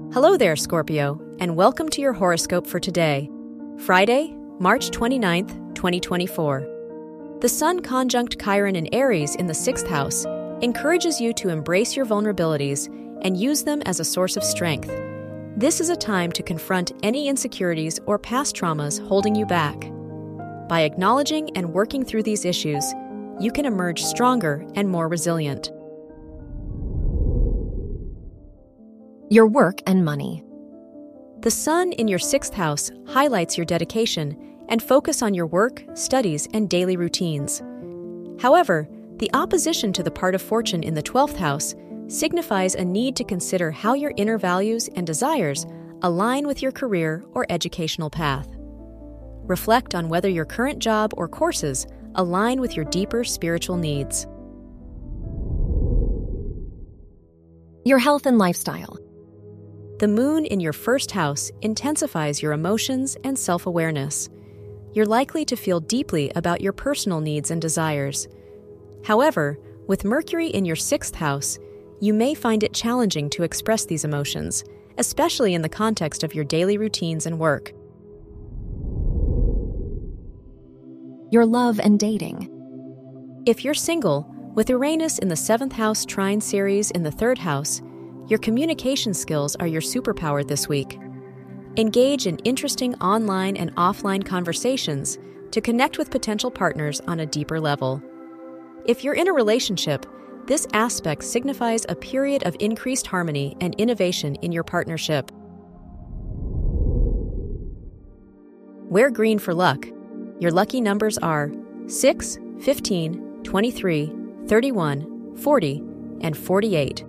Hello there, Scorpio, and welcome to your horoscope for today, Friday, March 29th, 2024. The Sun conjunct Chiron in Aries in the 6th house encourages you to embrace your vulnerabilities and use them as a source of strength. This is a time to confront any insecurities or past traumas holding you back. By acknowledging and working through these issues, you can emerge stronger and more resilient. Your work and money. The Sun in your 6th house highlights your dedication and focus on your work, studies, and daily routines. However, the opposition to the part of fortune in the 12th house signifies a need to consider how your inner values and desires align with your career or educational path. Reflect on whether your current job or courses align with your deeper spiritual needs. Your health and lifestyle. The Moon in your 1st house intensifies your emotions and self-awareness. You're likely to feel deeply about your personal needs and desires. However, with Mercury in your 6th house, you may find it challenging to express these emotions, especially in the context of your daily routines and work. Your love and dating. If you're single, with Uranus in the 7th house trine Ceres in the 3rd house, your communication skills are your superpower this week. Engage in interesting online and offline conversations to connect with potential partners on a deeper level. If you're in a relationship, this aspect signifies a period of increased harmony and innovation in your partnership. Wear green for luck. Your lucky numbers are 6, 15, 23, 31, 40, and 48.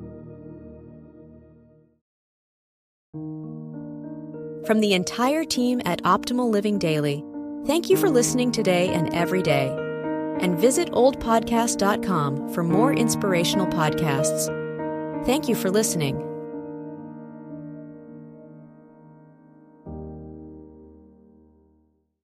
From the entire team at Optimal Living Daily, thank you for listening today and every day. And visit oldpodcast.com for more inspirational podcasts. Thank you for listening.